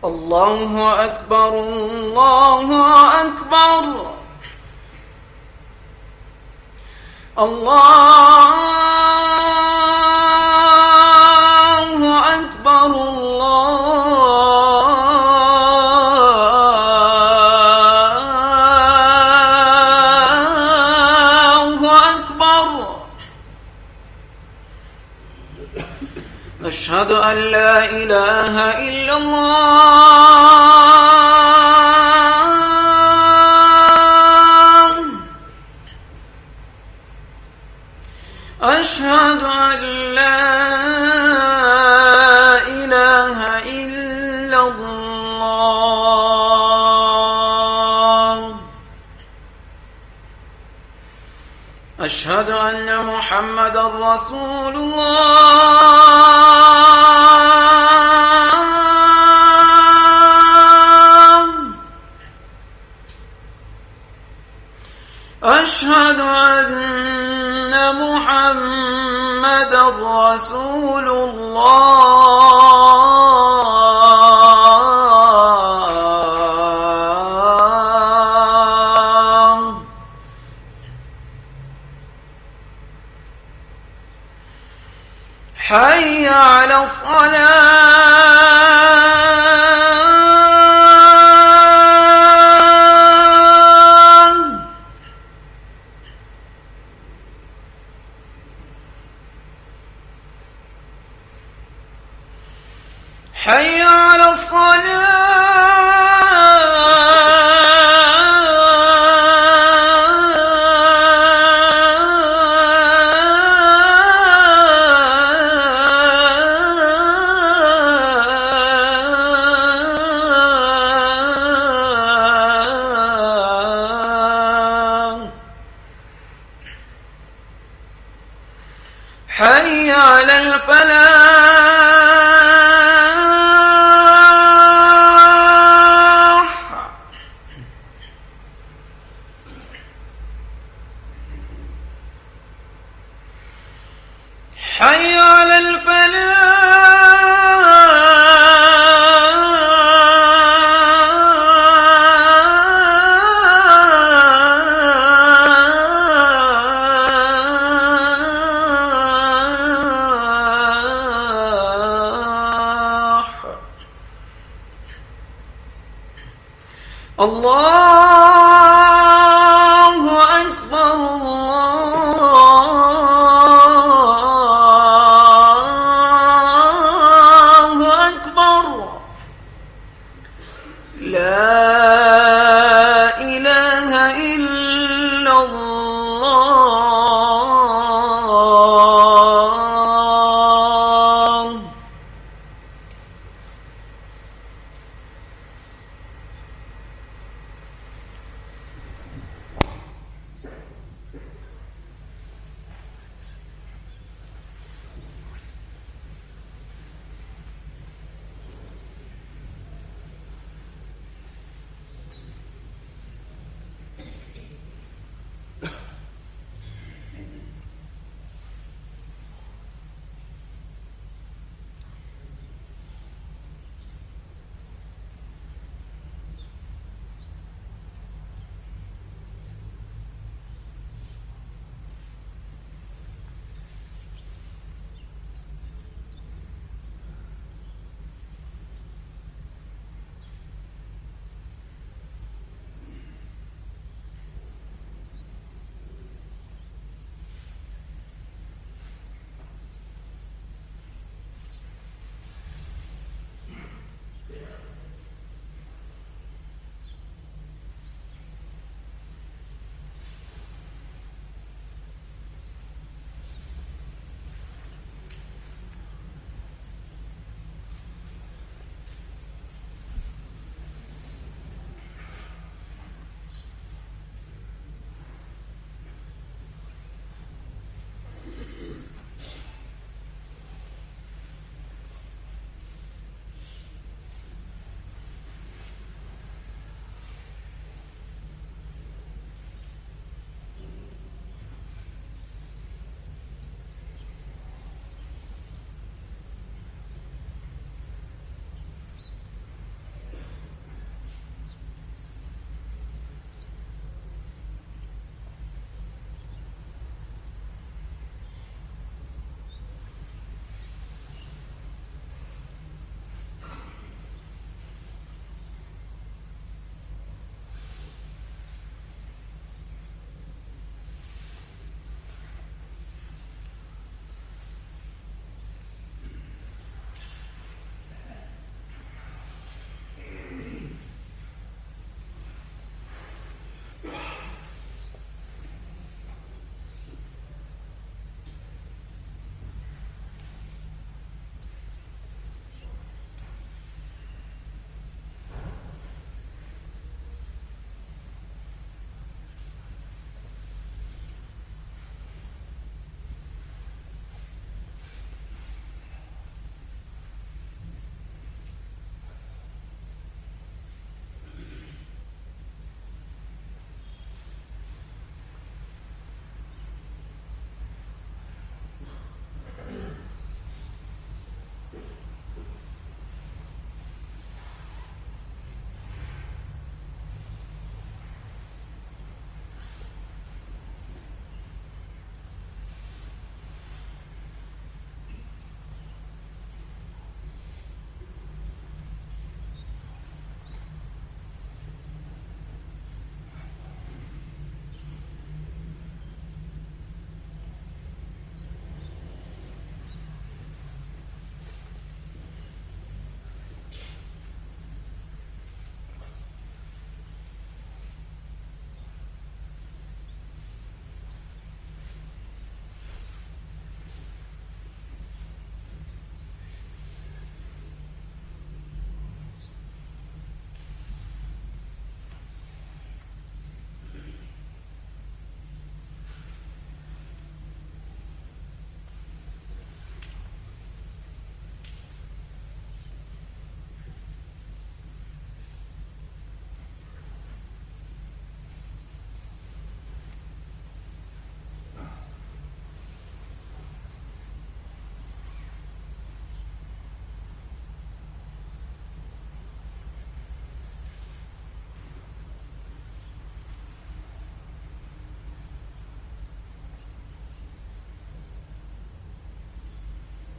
الله أكبر الله أكبر الله أكبر الله أكبر. أشهد أن لا إله إلا الله. أشهد أن لا إله إلا الله. أشهد أن محمدا رسول الله. أشهد أن محمدا رسول الله. حي على الصلاة. حي على الصلاة. حي على الفلاح. حي على الفلاح. الله أكبر الله أكبر. لا إله إلا الله.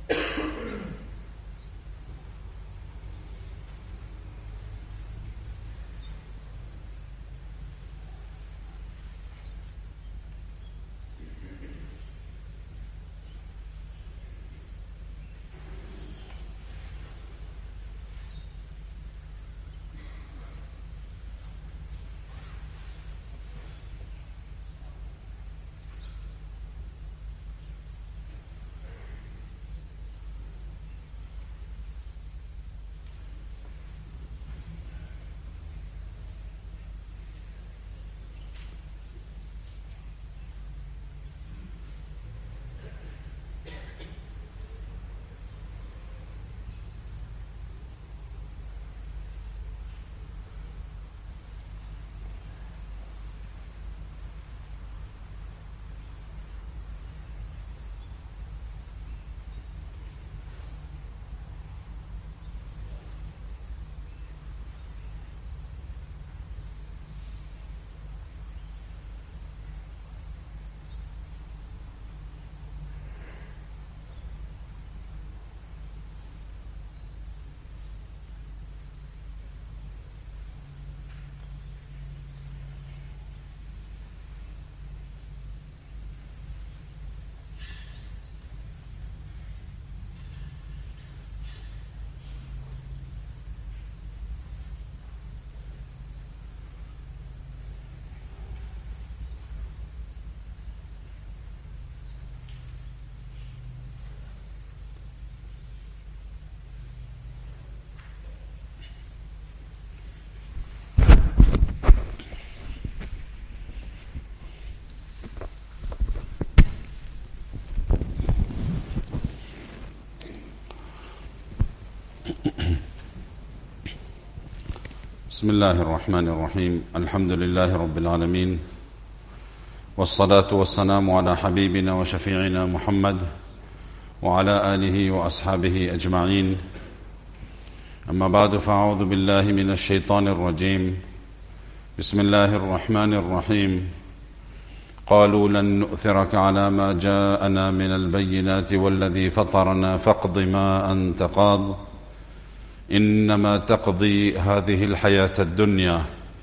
بسم الله الرحمن الرحيم. الحمد لله رب العالمين، والصلاة والسلام على حبيبنا وشفيعنا محمد وعلى آله وأصحابه أجمعين. أما بعد، فأعوذ بالله من الشيطان الرجيم. بسم الله الرحمن الرحيم. قالوا لن نؤثرك على ما جاءنا من البينات والذي فطرنا فاقض ما أنت قاض إنما تقضي هذه الحياة الدنيا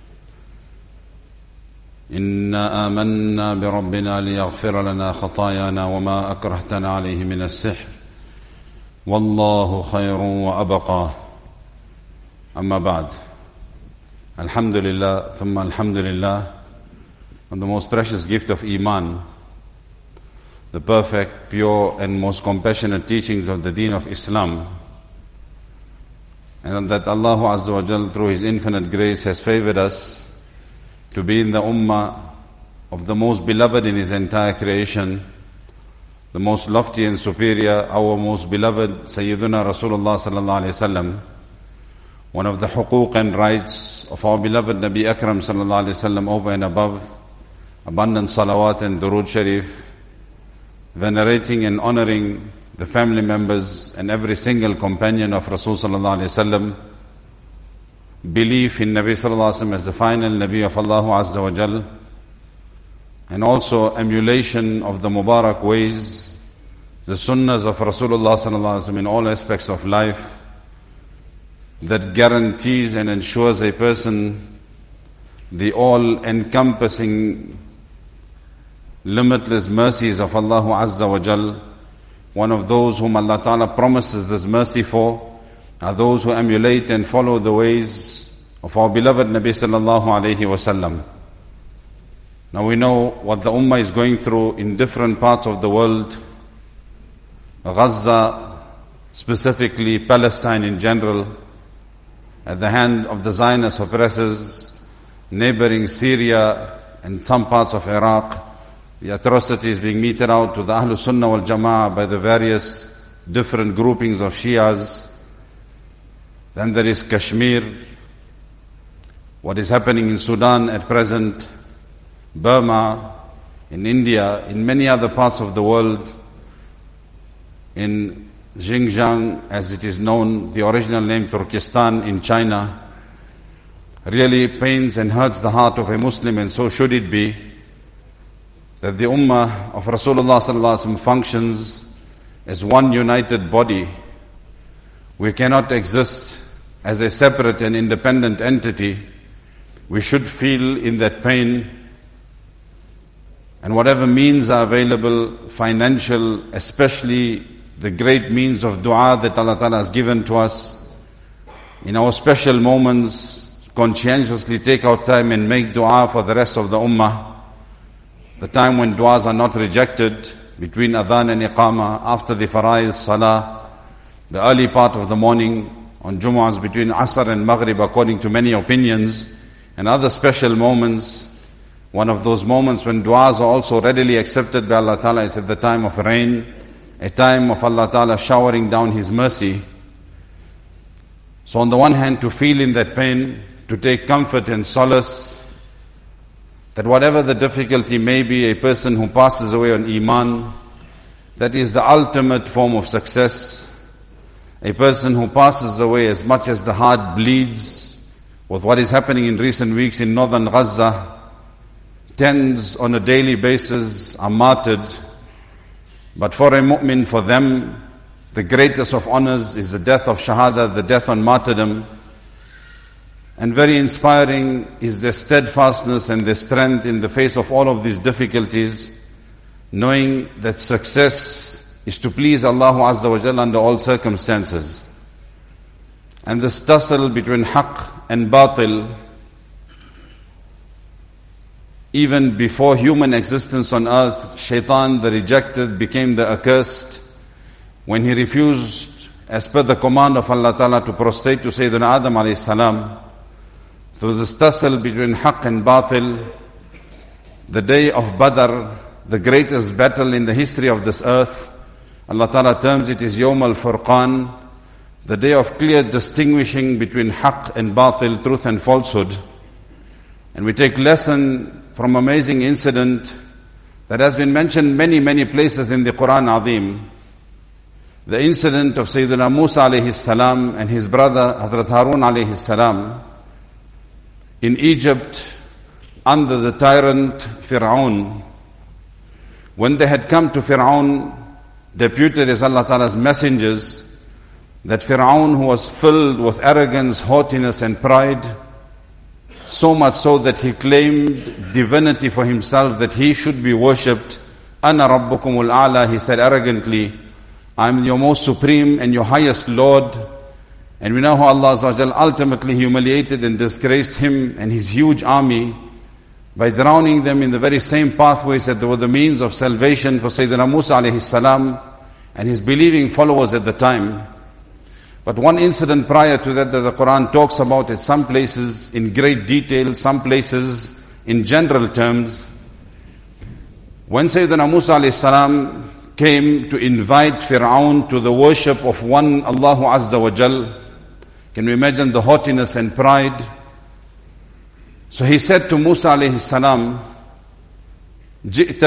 إنا آمنا بربنا ليغفر لنا خطايانا وما أكرهتنا عليه من السحر والله خير وأبقى. أما بعد. Alhamdulillah, thumma alhamdulillah, on the most precious gift of Iman, the perfect, pure and most compassionate teachings of the Deen of Islam, and that Allah Azza wa Jal through His infinite grace has favored us to be in the ummah of the most beloved in His entire creation, the most lofty and superior, our most beloved Sayyiduna Rasulullah sallallahu alayhi wasallam. One of the huquq and rights of our beloved Nabi Akram sallallahu alayhi wasallam over and above, abundant salawat and durood sharif, venerating and honoring the family members and every single companion of Rasul sallallahu alayhi wasallam, belief in Nabi sallallahu alayhi wasallam as the final Nabi of Allah Azza wa Jal, and also emulation of the Mubarak ways, the sunnahs of Rasulullah sallallahu alayhi wasallam in all aspects of life, that guarantees and ensures a person the all-encompassing, limitless mercies of Allah Azza wa Jal. One of those whom Allah Ta'ala promises this mercy for are those who emulate and follow the ways of our beloved Nabi sallallahu alayhi wasallam. Now we know what the ummah is going through in different parts of the world. Gaza, specifically Palestine in general, at the hand of the Zionist oppressors, neighboring Syria and some parts of Iraq, the atrocities being meted out to the Ahlul Sunnah wal Jama'ah by the various different groupings of Shias. Then there is Kashmir, what is happening in Sudan at present, Burma, in India, in many other parts of the world, in Xinjiang, as it is known, the original name Turkestan in China, really pains and hurts the heart of a Muslim, and so should it be, that the ummah of Rasulullah sallallahu alaihi wasallam functions as one united body. We cannot exist as a separate and independent entity. We should feel in that pain, and whatever means are available, financial, especially the great means of dua that Allah Ta'ala has given to us, in our special moments, conscientiously take out time and make dua for the rest of the ummah. The time when duas are not rejected, between adhan and iqamah, after the fara'id salah, the early part of the morning, on Jumu'ahs between Asr and Maghrib, according to many opinions, and other special moments. One of those moments when du'as are also readily accepted by Allah Ta'ala is at the time of rain, a time of Allah Ta'ala showering down His mercy. So on the one hand, to feel in that pain, to take comfort and solace, that whatever the difficulty may be, a person who passes away on Iman, that is the ultimate form of success. A person who passes away, as much as the heart bleeds with what is happening in recent weeks in northern Gaza, tens on a daily basis are martyred. But for a mu'min, for them, the greatest of honors is the death of shahada, the death on martyrdom. And very inspiring is their steadfastness and their strength in the face of all of these difficulties, knowing that success is to please Allah Azza wa Jalla under all circumstances. And this tussle between haqq and batil, even before human existence on earth, Shaitan, the rejected, became the accursed when he refused, as per the command of Allah Ta'ala, to prostrate to Sayyidina Adam alayhi salam. Through this tussle between haqq and batil, the day of Badr, the greatest battle in the history of this earth, Allah Ta'ala terms it as Yawm al-Furqan, the day of clear distinguishing between haqq and batil, truth and falsehood. And we take lesson from amazing incident that has been mentioned many places in the Quran Azim. The incident of Sayyidina Musa alayhi salam and his brother Hazrat Harun alayhi salam in Egypt under the tyrant Fir'aun. When they had come to Fir'aun, deputed as Allah Ta'ala's messengers, that Fir'aun, who was filled with arrogance, haughtiness and pride, so much so that he claimed divinity for himself, that he should be worshipped. Ana rabbukumul a'la, he said arrogantly, I am your most supreme and your highest Lord. And we know how Allah Azza wa Jal ultimately humiliated and disgraced him and his huge army by drowning them in the very same pathways that were the means of salvation for Sayyidina Musa alayhi salam and his believing followers at the time. But one incident prior to that the Quran talks about at some places in great detail, some places in general terms. When Sayyidina Musa alayhi salam came to invite Fir'aun to the worship of one Allah Azza wa Jal, can we imagine the haughtiness and pride? So he said to Musa alayhi salam, جئت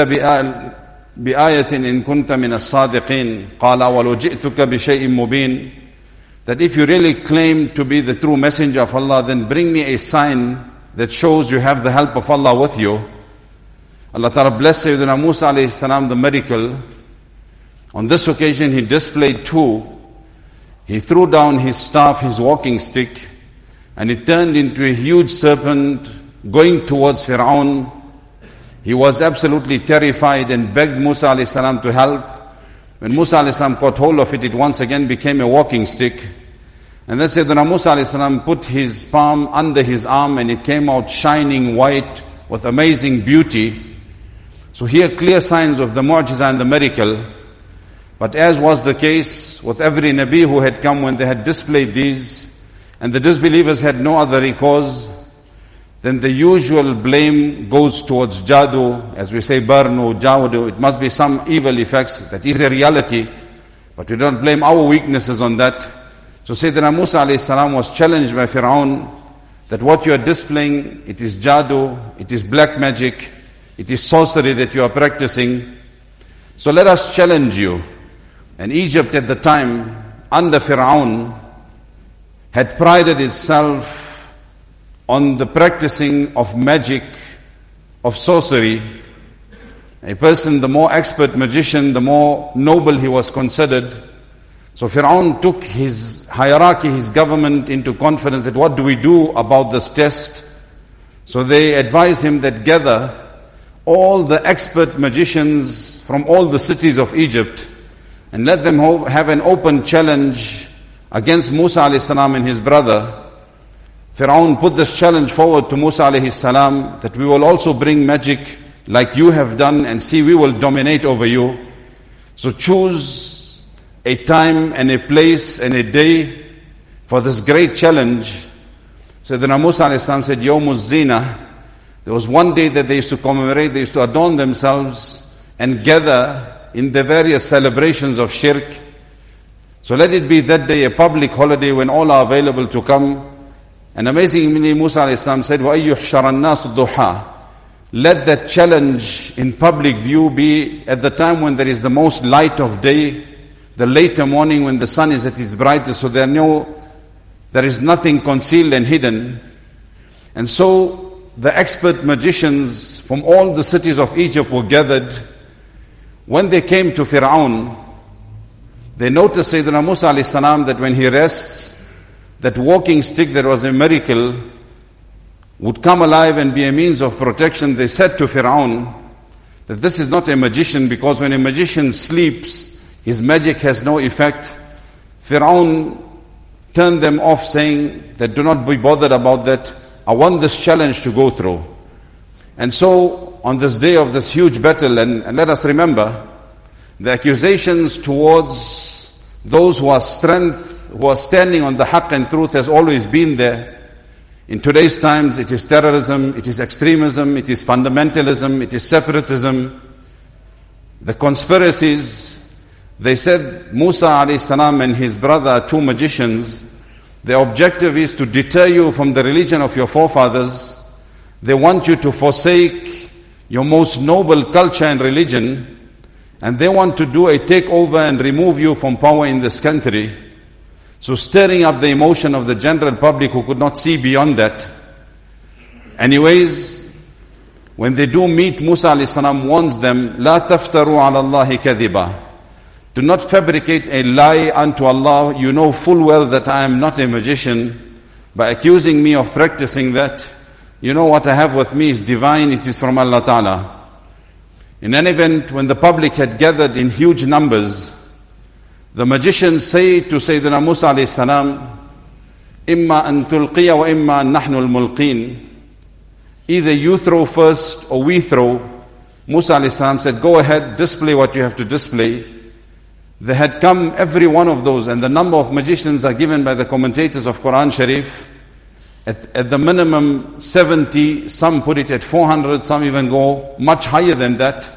بآية إن كنت من الصادقين قال ولو جئتك بشيء مبين, that if you really claim to be the true messenger of Allah, then bring me a sign that shows you have the help of Allah with you. Allah Ta'ala blessed Sayyidina Musa alayhi salam the miracle. On this occasion he displayed two. He threw down his staff, his walking stick, and it turned into a huge serpent going towards Fir'aun. He was absolutely terrified and begged Musa alayhi salam to help. When Musa alayhi salam caught hold of it, it once again became a walking stick. And then Sayyidina Musa alayhi salam put his palm under his arm and it came out shining white with amazing beauty. So here clear signs of the mu'jiza and the miracle. But as was the case with every Nabi who had come, when they had displayed these, and the disbelievers had no other recourse, then the usual blame goes towards jadoo, as we say, barnu, jawdu. It must be some evil effects. That is a reality. But we don't blame our weaknesses on that. So Sayyidina Musa alayhi salam was challenged by Fir'aun that what you are displaying, it is jadoo, it is black magic, it is sorcery that you are practicing. So let us challenge you. And Egypt at the time, under Fir'aun, had prided itself on the practicing of magic, of sorcery. A person, the more expert magician, the more noble he was considered. So Fir'aun took his hierarchy, his government into confidence that what do we do about this test? So they advised him that gather all the expert magicians from all the cities of Egypt and let them have an open challenge against Musa alayhi salam and his brother. Fir'aun put this challenge forward to Musa alayhi salam that we will also bring magic like you have done and see we will dominate over you. So choose a time and a place and a day for this great challenge. So then Musa alayhi salam said, Yawmuz Zina. There was one day that they used to commemorate, they used to adorn themselves and gather in the various celebrations of shirk. So let it be that day a public holiday when all are available to come. And amazingly Musa alayhi salam said, وَأَيُّحْشَرَ النَّاسُ الضُّحَى. Let that challenge in public view be at the time when there is the most light of day, the later morning when the sun is at its brightest, so there is nothing concealed and hidden. And so the expert magicians from all the cities of Egypt were gathered. When they came to Fir'aun, they noticed Sayyidina Musa alayhi salam that when he rests, that walking stick that was a miracle would come alive and be a means of protection. They said to Fir'aun that this is not a magician, because when a magician sleeps, his magic has no effect. Fir'aun turned them off, saying that do not be bothered about that. I want this challenge to go through. And so on this day of this huge battle, and let us remember, the accusations towards those who are standing on the haqq and truth has always been there. In today's times, it is terrorism, it is extremism, it is fundamentalism, it is separatism. The conspiracies, they said Musa alayhi salam and his brother are two magicians. Their objective is to deter you from the religion of your forefathers. They want you to forsake your most noble culture and religion. And they want to do a takeover and remove you from power in this country. So stirring up the emotion of the general public who could not see beyond that. Anyways, when they do meet, Musa alayhi salam warns them, لا تفتروا على الله كذبا. Do not fabricate a lie unto Allah. You know full well that I am not a magician. By accusing me of practicing that, you know what I have with me is divine, it is from Allah Ta'ala. In any event, when the public had gathered in huge numbers, the magicians say to Sayyidina Musa alayhi salam, Imma an tulqiya wa imma an nahnu al-mulqeen. Either you throw first or we throw. Musa alayhi salam said, go ahead, display what you have to display. They had come, every one of those, and the number of magicians are given by the commentators of Quran Sharif. At the minimum 70, some put it at 400, some even go much higher than that.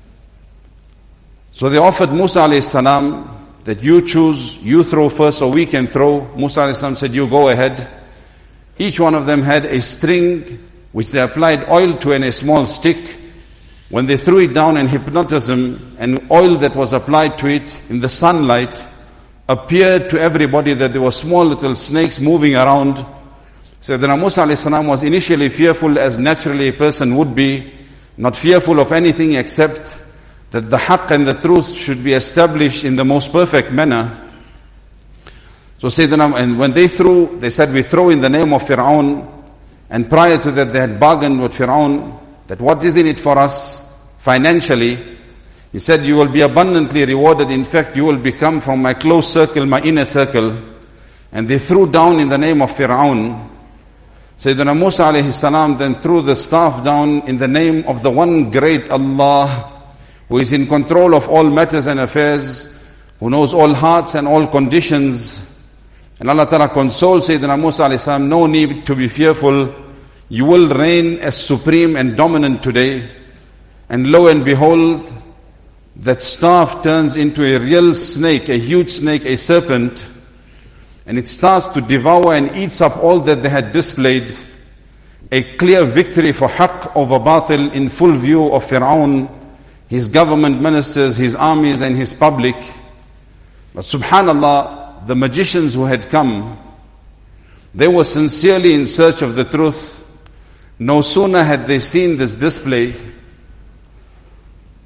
So they offered Musa alayhi salam that you choose, you throw first or we can throw. Musa alayhi salam said, you go ahead. Each one of them had a string which they applied oil to and a small stick. When they threw it down in hypnotism, and oil that was applied to it in the sunlight appeared to everybody that there were small little snakes moving around. So then Musa alayhi salam was initially fearful, as naturally a person would be, not fearful of anything except that the haqq and the truth should be established in the most perfect manner. So Sayyidina, and when they threw, they said, we throw in the name of Fir'aun. And prior to that, they had bargained with Fir'aun that what is in it for us financially. He said, you will be abundantly rewarded. In fact, you will become from my close circle, my inner circle. And they threw down in the name of Fir'aun. Sayyidina Musa alayhi salam then threw the staff down in the name of the one great Allah, who is in control of all matters and affairs, who knows all hearts and all conditions. And Allah Ta'ala consoles Sayyidina Musa alayhi salam, no need to be fearful. You will reign as supreme and dominant today. And lo and behold, that staff turns into a real snake, a huge snake, a serpent. And it starts to devour and eats up all that they had displayed. A clear victory for haqq over batil in full view of Fir'aun, his government ministers, his armies and his public. But subhanallah, the magicians who had come, they were sincerely in search of the truth. No sooner had they seen this display,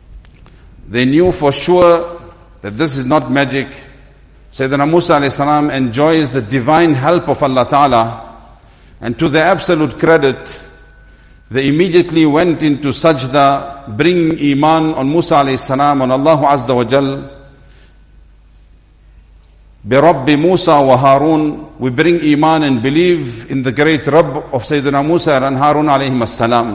They knew for sure that this is not magic. Sayyidina Musa alayhi salam enjoys the divine help of Allah Ta'ala, and to their absolute credit, they immediately went into sajda, bringing iman on Musa alayhi salam, on Allah Azza wa Jal. Bi Musa wa Harun, we bring iman and believe in the great Rabb of Sayyidina Musa and Harun alayhim as-salam.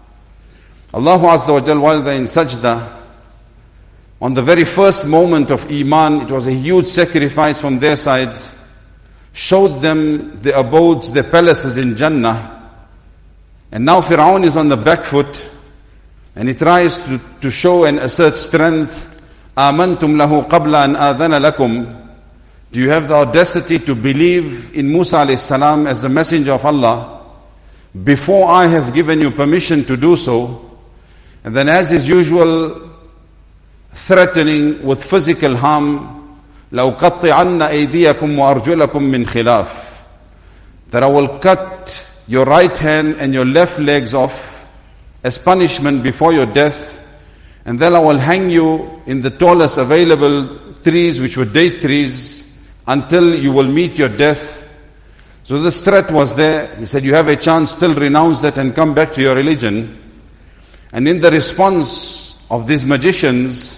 Allah Azza wa Jal, while they're in sajda, on the very first moment of iman, it was a huge sacrifice from their side, showed them the abodes, the palaces in Jannah. And now Fir'aun is on the back foot, and he tries to show and assert strength. آمنتم له قبل أن آذن لكم. Do you have the audacity to believe in Musa alayhi salam as the messenger of Allah before I have given you permission to do so? And then, as is usual, threatening with physical harm, لَوْقَطِّعَنَّ أَيْدِيَكُمْ وَأَرْجُلَكُمْ مِنْ خِلَافٍ, that I will cut your right hand and your left legs off as punishment before your death, and then I will hang you in the tallest available trees, which were date trees, until you will meet your death. So this threat was there. He said, you have a chance, still renounce that and come back to your religion. And in the response of these magicians,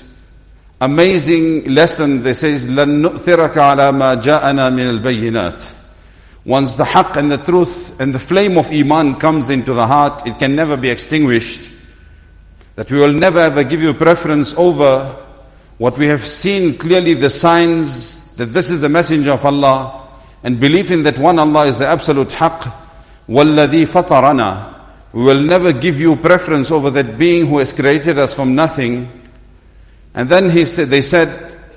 amazing lesson, they says, لَن نُؤْثِرَكَ عَلَى مَا جَاءَنَا مِنَ الْبَيِّنَاتِ. Once the haqq and the truth and the flame of iman comes into the heart, it can never be extinguished. That we will never ever give you preference over what we have seen clearly, the signs that this is the messenger of Allah, and belief in that one Allah is the absolute haqq. وَالَّذِي فَطَرَنَا. We will never give you preference over that being who has created us from nothing. And then they said,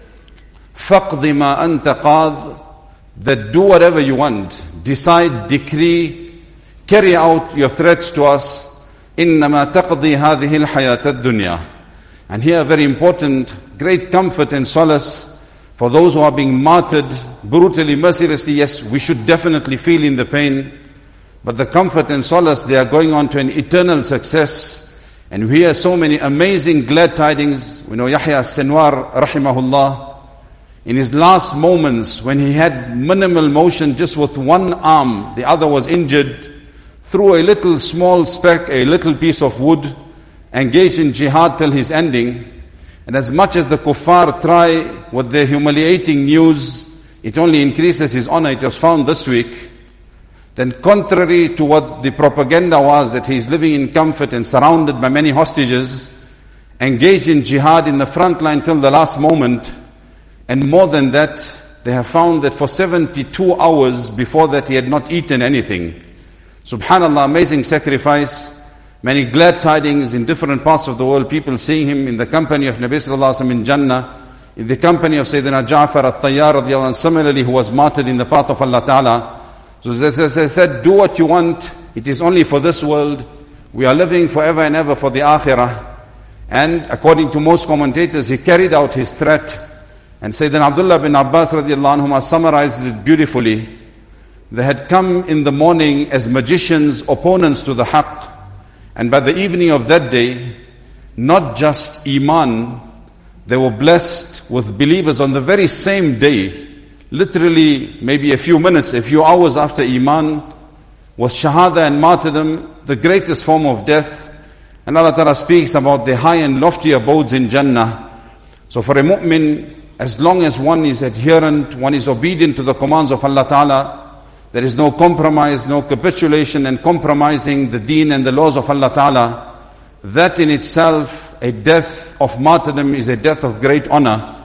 فَقْضِ مَا أَنْتَ قَاضٍ, that do whatever you want, decide, decree, carry out your threats to us. إِنَّمَا تَقْضِي هَذِهِ الْحَيَاةَ الدُّنْيَا. And here, very important, great comfort and solace for those who are being martyred brutally, mercilessly. Yes, we should definitely feel in the pain, but the comfort and solace, they are going on to an eternal success. And we hear so many amazing glad tidings. We know Yahya as-Sinwar, rahimahullah, in his last moments, when he had minimal motion just with one arm, the other was injured, through a little small speck, a little piece of wood, engaged in jihad till his ending. And as much as the kuffar try with their humiliating news, it only increases his honor. It was found this week. Then contrary to what the propaganda was, that he is living in comfort and surrounded by many hostages, engaged in jihad in the front line till the last moment. And more than that, they have found that for 72 hours before that he had not eaten anything. Subhanallah, amazing sacrifice. Many glad tidings in different parts of the world, people seeing him in the company of Nabi sallallahu alaihi wasallam in Jannah, in the company of Sayyidina Ja'far al-Tayyar radiallahu anhu, similarly, who was martyred in the path of Allah Ta'ala. So they said, do what you want, it is only for this world, we are living forever and ever for the akhirah. And according to most commentators, he carried out his threat. And Sayyidina Abdullah bin Abbas radiallahu anhu summarizes it beautifully. They had come in the morning as magicians, opponents to the haqq. And by the evening of that day, not just iman, they were blessed with believers on the very same day, literally maybe a few minutes, a few hours after iman, was shahada and martyrdom, the greatest form of death. And Allah Ta'ala speaks about the high and lofty abodes in Jannah. So for a mu'min, as long as one is adherent, one is obedient to the commands of Allah Ta'ala, there is no compromise, no capitulation and compromising the deen and the laws of Allah Ta'ala. That in itself, a death of martyrdom, is a death of great honor.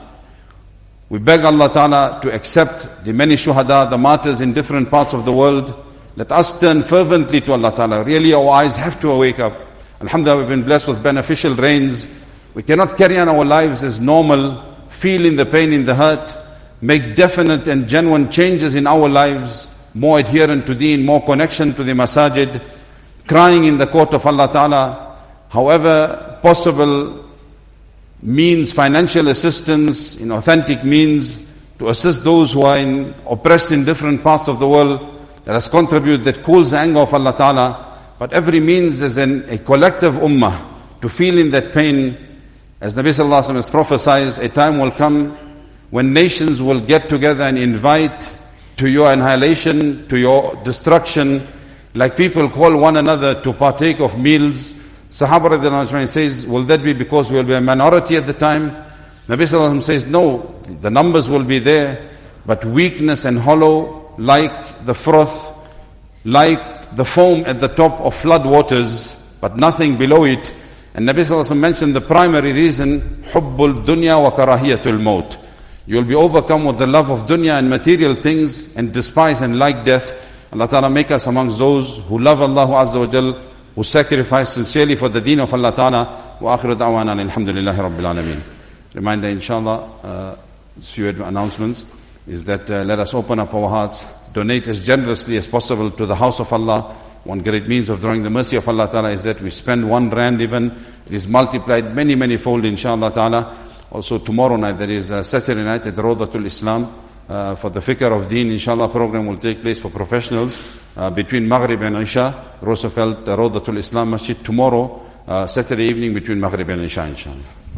We beg Allah Ta'ala to accept the many shuhada, the martyrs in different parts of the world. Let us turn fervently to Allah Ta'ala. Really, our eyes have to wake up. Alhamdulillah, we've been blessed with beneficial rains. We cannot carry on our lives as normal, feel in the pain, in the hurt, make definite and genuine changes in our lives, more adherent to deen, more connection to the masajid, crying in the court of Allah Ta'ala, however possible means, financial assistance, in authentic means, to assist those who are oppressed in different parts of the world. Let us contribute, that cools the anger of Allah Ta'ala. But every means is a collective ummah to feel in that pain, As Nabi Sallallahu Alaihi Wasallam has prophesied, a time will come when nations will get together and invite to your annihilation, to your destruction, like people call one another to partake of meals. Sahaba radiallahu anhu says, will that be because we will be a minority at the time? Nabi Sallallahu Alaihi Wasallam says, no, the numbers will be there, but weakness and hollow, like the froth, like the foam at the top of flood waters, but nothing below it. And Nabi Sallallahu Alaihi Wasallam mentioned the primary reason, hubbul dunya wa karahiyatul maut. You will be overcome with the love of dunya and material things and despise and like death. Allah Ta'ala make us amongst those who love Allah Azza wa Jal, who sacrifice sincerely for the deen of Allah Ta'ala. Wa akhiru da'wana alhamdulillahi rabbil alameen. Reminder, inshallah, few announcements is that let us open up our hearts, donate as generously as possible to the house of Allah. One great means of drawing the mercy of Allah Ta'ala is that we spend 1 rand even. It is multiplied many fold, inshallah Ta'ala. Also tomorrow night, there is a Saturday night at Rawdatul Islam for the Fikr of Deen. Inshallah, program will take place for professionals between Maghrib and Isha. Roosevelt Rawdatul Islam Masjid tomorrow, Saturday evening between Maghrib and Isha, inshallah.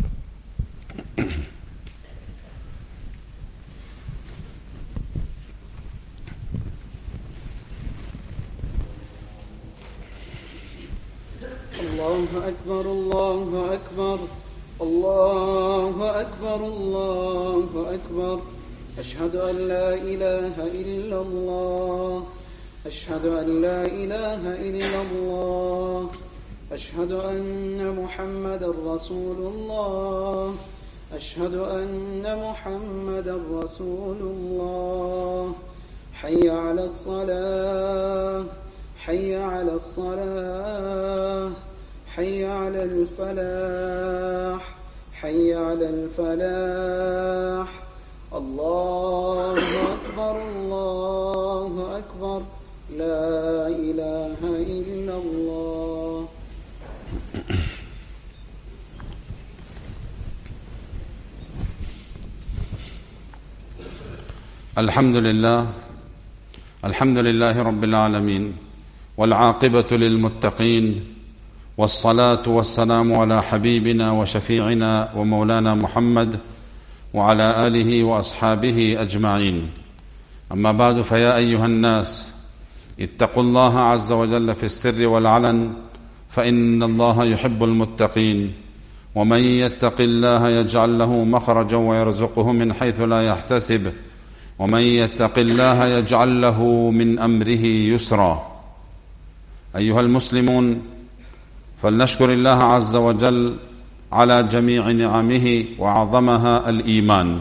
Allahu Akbar, Allahu Akbar. الله أكبر الله أكبر أشهد أن لا إله إلا الله أشهد أن لا إله إلا الله أشهد أن محمدا رسول الله أشهد أن محمدا رسول الله حي على الصلاة حي على الصلاة حي على الفلاح حي على الفلاح الله أكبر الله أكبر لا إله إلا الله. الحمد لله رب العالمين والعاقبة للمتقين والصلاة والسلام على حبيبنا وشفيعنا ومولانا محمد وعلى آله وأصحابه أجمعين. أما بعد، فيا أيها الناس اتقوا الله عز وجل في السر والعلن، فإن الله يحب المتقين، ومن يتق الله يجعل له مخرجا ويرزقه من حيث لا يحتسب، ومن يتق الله يجعل له من أمره يسرا. أيها المسلمون، فلنشكر الله عز وجل على جميع نعمه، وأعظمها الإيمان.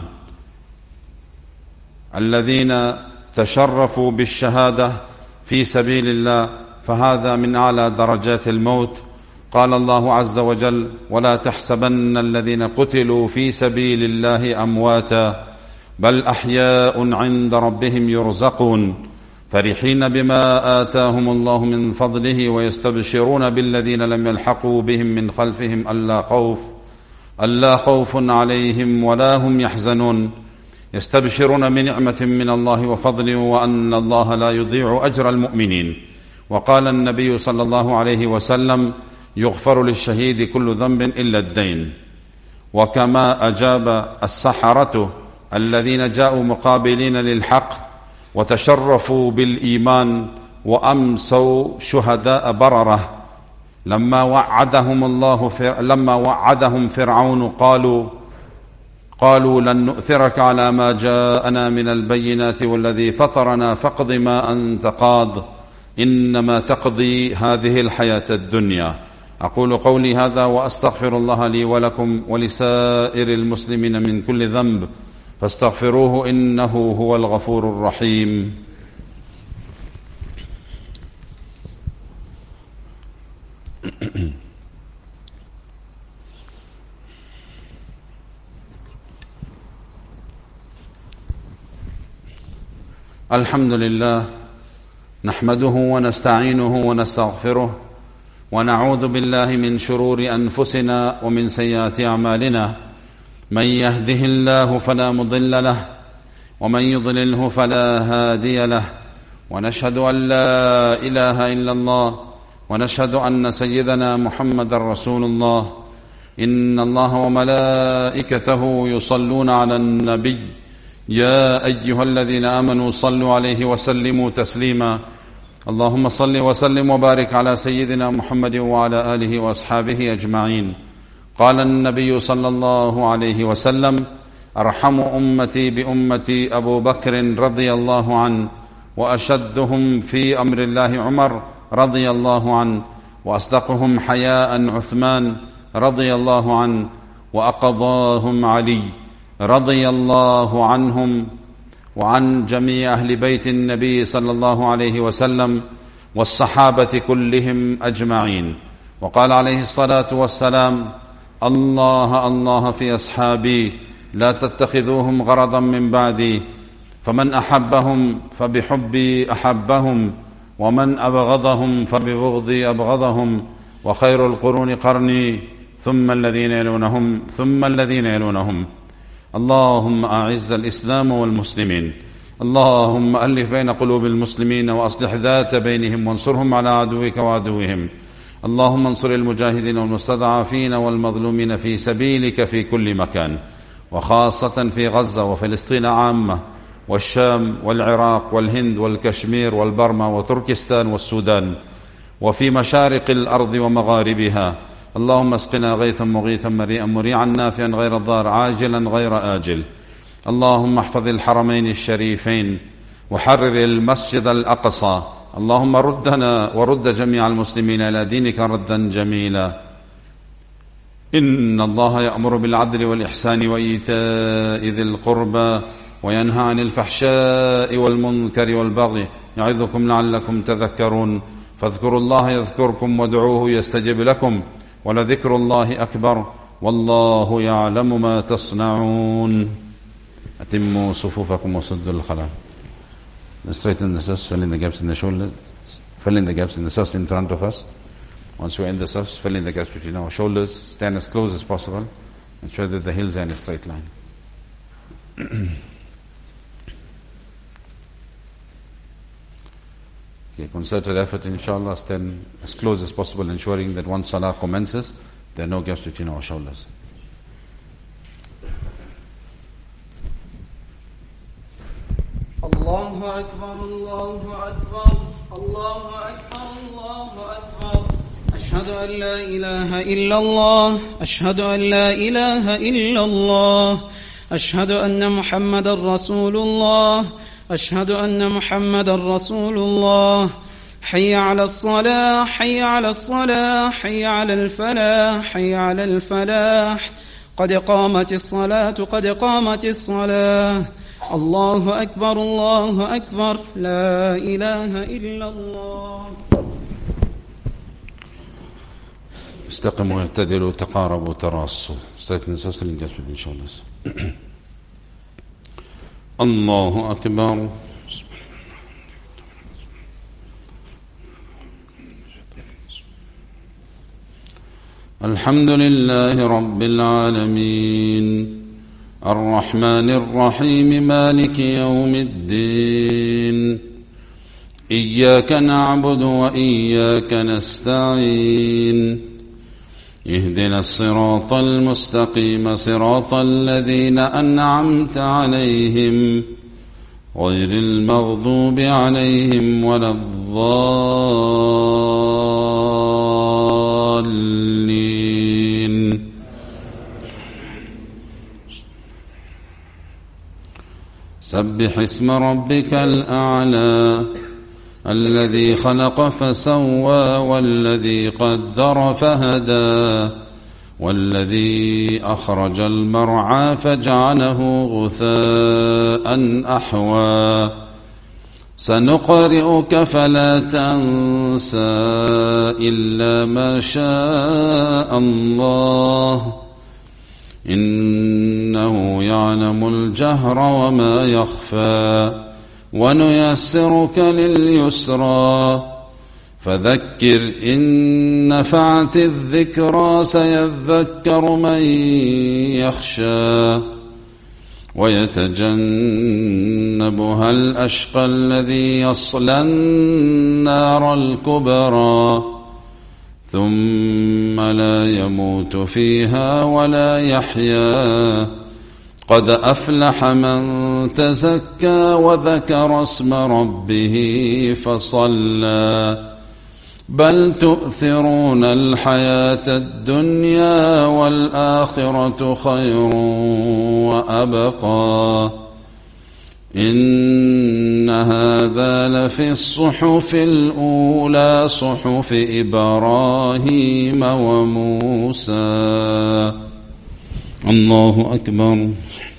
الذين تشرفوا بالشهادة في سبيل الله، فهذا من أعلى درجات الموت. قال الله عز وجل: ولا تحسبن الذين قتلوا في سبيل الله أمواتا بل أحياء عند ربهم يرزقون فرحين بما آتاهم الله من فضله ويستبشرون بالذين لم يلحقوا بهم من خلفهم ألا خوف عليهم ولا هم يحزنون يستبشرون بنعمة من الله وفضل وأن الله لا يضيع أجر المؤمنين. وقال النبي صلى الله عليه وسلم: يغفر للشهيد كل ذنب إلا الدين. وكما أجاب السحرة الذين جاءوا مقابلين للحق وتشرفوا بالإيمان وأمسوا شهداء بررة، لما وعدهم فرعون قالوا لن نؤثرك على ما جاءنا من البينات والذي فطرنا فاقض ما أنت قاض إنما تقضي هذه الحياة الدنيا. أقول قولي هذا وأستغفر الله لي ولكم ولسائر المسلمين من كل ذنب، فاستغفروه إنه هو الغفور الرحيم. الحمد لله، نحمده ونستعينه ونستغفره، ونعوذ بالله من شرور أنفسنا ومن سيئات أعمالنا. من يهده الله فلا مضل له، ومن يضلله فلا هادي له، ونشهد أن لا إله إلا الله، ونشهد أن سيدنا محمد رسول الله. إن الله وملائكته يصلون على النبي يا أيها الذين آمنوا صلوا عليه وسلموا تسليما اللهم صل وسلم وبارك على سيدنا محمد وعلى آله وأصحابه أجمعين. قال النبي صلى الله عليه وسلم: أرحم أمتي بأمتي أبو بكر رضي الله عنه، وأشدهم في أمر الله عمر رضي الله عنه، وأصدقهم حياء عثمان رضي الله عنه، وأقضاهم علي رضي الله عنهم وعن جميع أهل بيت النبي صلى الله عليه وسلم والصحابة كلهم أجمعين. وقال عليه الصلاة والسلام: الله الله في أصحابي لا تتخذوهم غرضا من بعدي، فمن أحبهم فبحبي أحبهم، ومن أبغضهم فببغضي أبغضهم، وخير القرون قرني ثم الذين يلونهم ثم الذين يلونهم. اللهم أعز الإسلام والمسلمين، اللهم ألف بين قلوب المسلمين وأصلح ذات بينهم وانصرهم على عدوك وعدوهم. اللهم انصر المجاهدين والمستضعفين والمظلومين في سبيلك في كل مكان، وخاصة في غزة وفلسطين عامة، والشام والعراق والهند والكشمير والبرما وتركستان والسودان، وفي مشارق الأرض ومغاربها. اللهم اسقنا غيثا مغيثا مريئا مريعا نافعا غير ضار عاجلا غير آجل. اللهم احفظ الحرمين الشريفين وحرر المسجد الأقصى. اللهم ردنا ورد جميع المسلمين إلى دينك ردا جميلا. إن الله يأمر بالعدل والإحسان وإيتاء ذي القربى وينهى عن الفحشاء والمنكر والبغي يعظكم لعلكم تذكرون. فاذكروا الله يذكركم وادعوه يستجب لكم، ولذكر الله أكبر والله يعلم ما تصنعون. أتموا صفوفكم وسدوا الخلل. Straighten the safs, fill in the gaps in the shoulders, fill in the gaps in the safs in front of us. Once we're in the safs, fill in the gaps between our shoulders, stand as close as possible, ensure that the heels are in a straight line. Okay, concerted effort, inshallah, stand as close as possible, ensuring that once salah commences, there are no gaps between our shoulders. Allahu Akbar, Allahu Akbar, Allahu Akbar, Allahu Akbar. Ashhadu an la ilaha illallah, ashhadu an la ilaha illallah, ashhadu anna Muhammadan Rasulullah, ashhadu anna Muhammadan Rasulullah. حي على الصلاة حي على الصلاة حي على الفلاح حي على الفلاح. قد قامت الصلاة قد قامت الصلاة. الله أكبر الله أكبر، لا إله إلا الله. استقموا واعتدلوا تقاربوا تراصوا. Straighten the in judgment inshallah. الله أكبر. الحمد لله رب العالمين الرحمن الرحيم مالك يوم الدين. إياك نعبد وإياك نستعين. اهدنا الصراط المستقيم صراط الذين أنعمت عليهم غير المغضوب عليهم ولا الضالين. سبح اسم ربك الأعلى الذي خلق فسوى والذي قدر فهدى والذي أخرج المرعى فجعله غثاء أحوى. سنقرئك فلا تنسى إلا ما شاء الله إنه يعلم الجهر وما يخفى. ونيسرك لليسرى فذكر إن نفعت الذكرى سيذكر من يخشى ويتجنبها الأشقى الذي يصلى النار الكبرى ثم لا يموت فيها ولا يحيا. قد أفلح من تزكى وذكر اسم ربه فصلى. بل تؤثرون الحياة الدنيا والآخرة خير وأبقى. إن هذا لفي الصحف الأولى صحف إبراهيم وموسى. الله أكبر.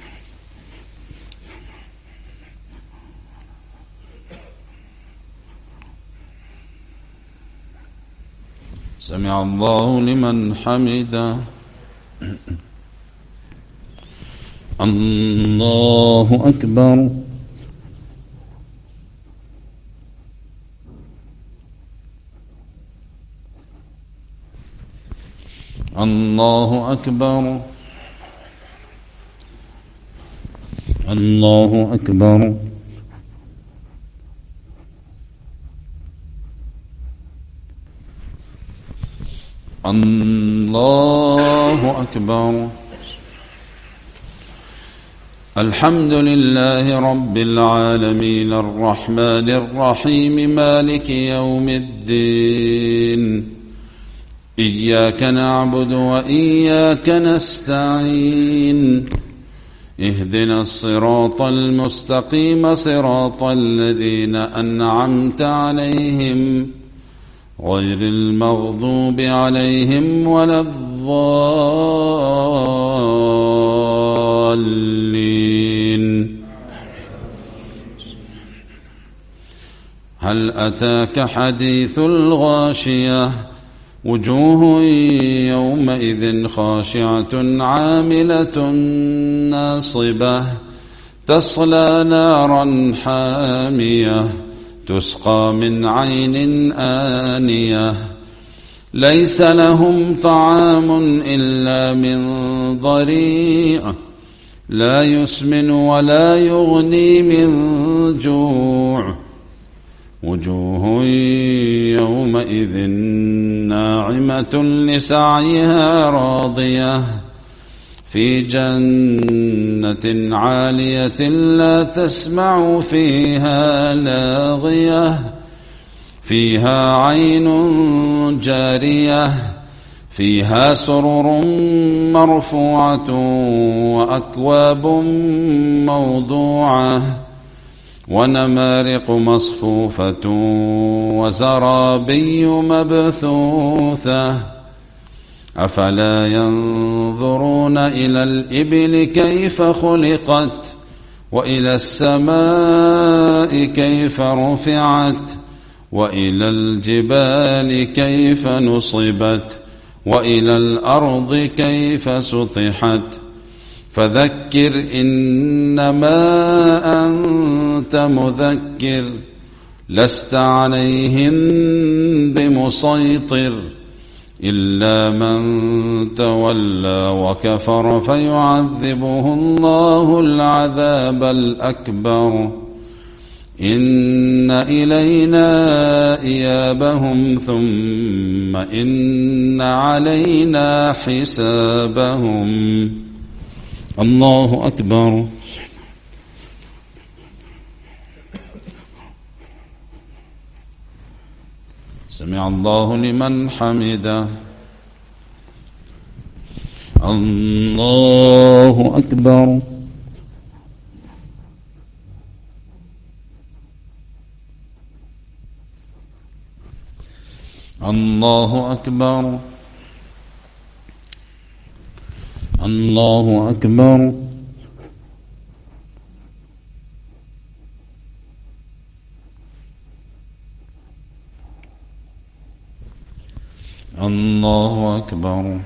سمع الله لمن حمده. الله أكبر. الله أكبر. الله أكبر. الله أكبر. الحمد لله رب العالمين الرحمن الرحيم مالك يوم الدين. إياك نعبد وإياك نستعين. اهدنا الصراط المستقيم صراط الذين أنعمت عليهم غير المغضوب عليهم ولا الضالين. هل أتاك حديث الغاشية؟ وجوه يومئذ خاشعة عاملة ناصبة تصلى نارا حامية تسقى من عين آنية ليس لهم طعام إلا من ضريع لا يسمن ولا يغني من جوع. وجوه يومئذ ناعمة لسعيها راضية في جنة عالية لا تسمع فيها لاغية فيها عين جارية فيها سرر مرفوعة وأكواب موضوعة ونمارق مصفوفة وزرابي مبثوثة. أفلا ينظرون إلى الإبل كيف خلقت وإلى السماء كيف رفعت وإلى الجبال كيف نصبت وإلى الأرض كيف سطحت. فذكر إنما أنت مذكر لست عليهم بمسيطر إلا من تولى وكفر فيعذبه الله العذاب الأكبر. إن إلينا إيابهم ثم إن علينا حسابهم. الله أكبر. سمع الله لمن حمده. الله أكبر. الله أكبر. الله أكبر. الله أكبر.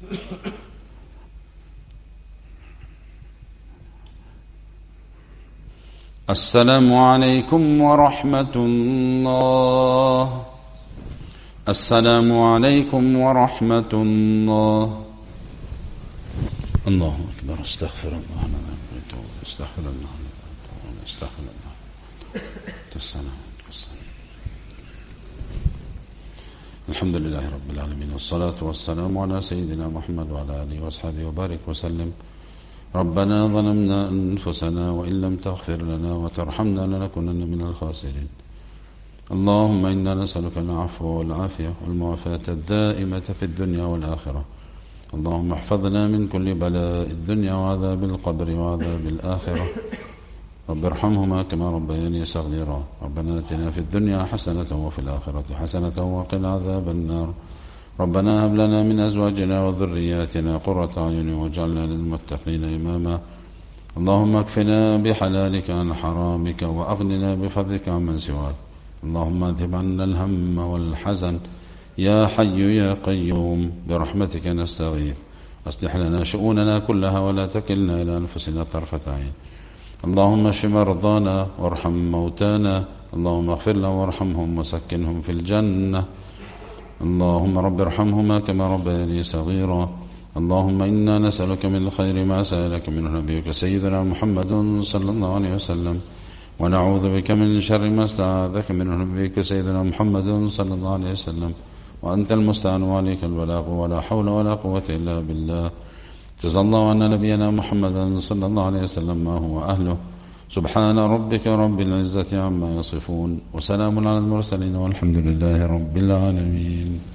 السلام عليكم ورحمة الله. السلام عليكم ورحمة الله. الله أكبر. استغفر الله. استغفر الله. استغفر الله. السلام. الحمد لله رب العالمين، والصلاة والسلام على سيدنا محمد وعلى آله وأصحابه وبارك وسلم. ربنا ظلمنا أنفسنا وإن لم تغفر لنا وترحمنا لنكونن من الخاسرين. اللهم إنا نسألك العفو والعافية والمعافاة الدائمة في الدنيا والآخرة. اللهم احفظنا من كل بلاء الدنيا وعذاب القبر وعذاب الآخرة. رب ارحمهما كما ربياني صغيرا. ربنا آتنا في الدنيا حسنة وفي الآخرة حسنة وقنا عذاب النار. ربنا هب لنا من أزواجنا وذرياتنا قرة أعين واجعلنا للمتقين إماما. اللهم اكفنا بحلالك عن حرامك وأغننا بفضلك عمن سواك. اللهم اذهب عنا الهم والحزن يا حي يا قيوم برحمتك نستغيث. أصلح لنا شؤوننا كلها ولا تكلنا إلى أنفسنا طرفة عين. اللهم اشف مرضانا وارحم موتانا. اللهم اغفر لهم وارحمهم وسكنهم في الجنة. اللهم رب ارحمهما كما ربياني صغيرا. اللهم إنا نسألك من الخير ما سألك منه نبيك سيدنا محمد صلى الله عليه وسلم، ونعوذ بك من شر ما استعاذك منه نبيك سيدنا محمد صلى الله عليه وسلم، وأنت المستعان وعليك البلاغ ولا حول ولا قوة إلا بالله. جزا الله عنا نبينا محمدا صلى الله عليه وسلم ما هو أهله. سبحان ربك رب العزة عما يصفون، وسلام على المرسلين، والحمد لله رب العالمين.